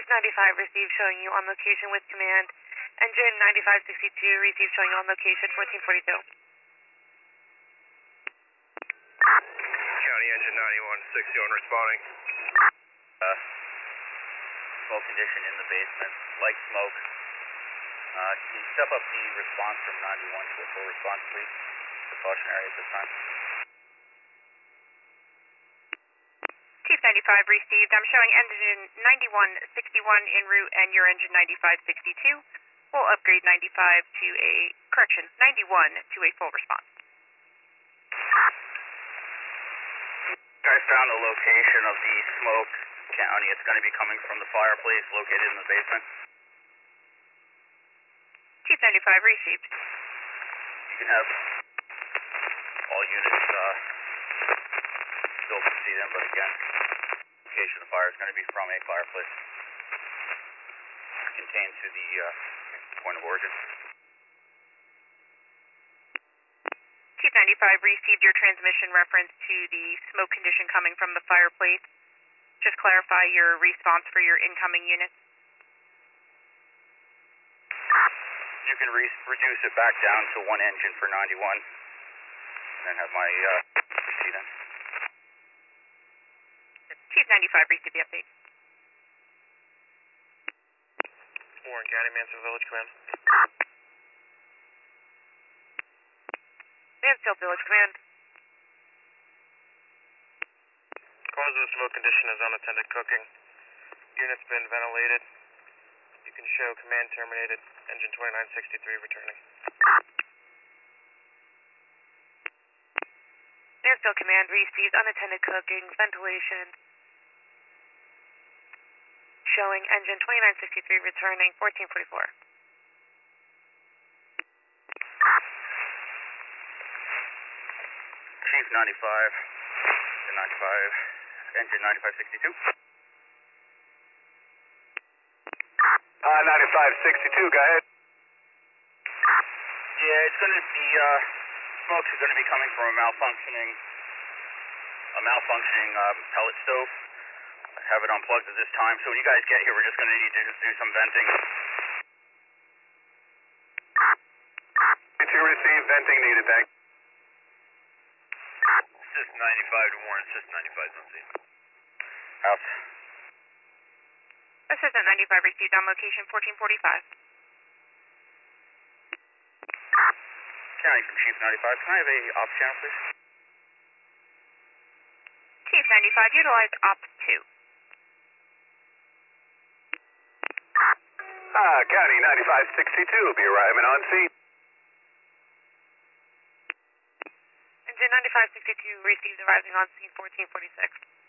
Chief 95 received showing you on location with command. Engine 9562 received showing you on location 1442. County engine 9161 responding. Smoke condition in the basement, light smoke. Can you step up the response from 91 to a full response, please? Precautionary at this time. Chief 95 received. I'm showing engine 9161 en route and your engine 9562. We'll upgrade 95 to a, correction, 91 to a full response. Guys found the location of the smoke, County. It's going to be coming from the fireplace located in the basement. Chief 95 received. You can have all units still see them, but again, location of the fire is going to be from a fireplace contained to the point of origin. Chief 95 received your transmission reference to the smoke condition coming from the fireplace. Just clarify your response for your incoming units. You can reduce it back down to one engine for 91, and then have my proceed in. Chief 95 received the update. Warren County, Mansfield Village Command. Mansfield Village Command. Cause of the smoke condition is unattended cooking. Unit's been ventilated. You can show command terminated. Engine 2963 returning. Mansfield Command received unattended cooking, ventilation. Showing engine 2963 returning 1444. Chief 95 to 95, engine 9562. 9562, go ahead. Yeah, it's going to be, smokes are going to be coming from a malfunctioning pellet stove. I have it unplugged at this time, so when you guys get here, we're just going to need to do some venting. To receive, venting needed, thank. Assist 95 to Warren, Assist 95 on scene. House. Assistant 95 received on location 1445. County from Chief 95, can I have a ops channel, please? Chief 95, utilize ops 2. County 9562 will be arriving on scene. Engine 9562 received arriving on scene 1446.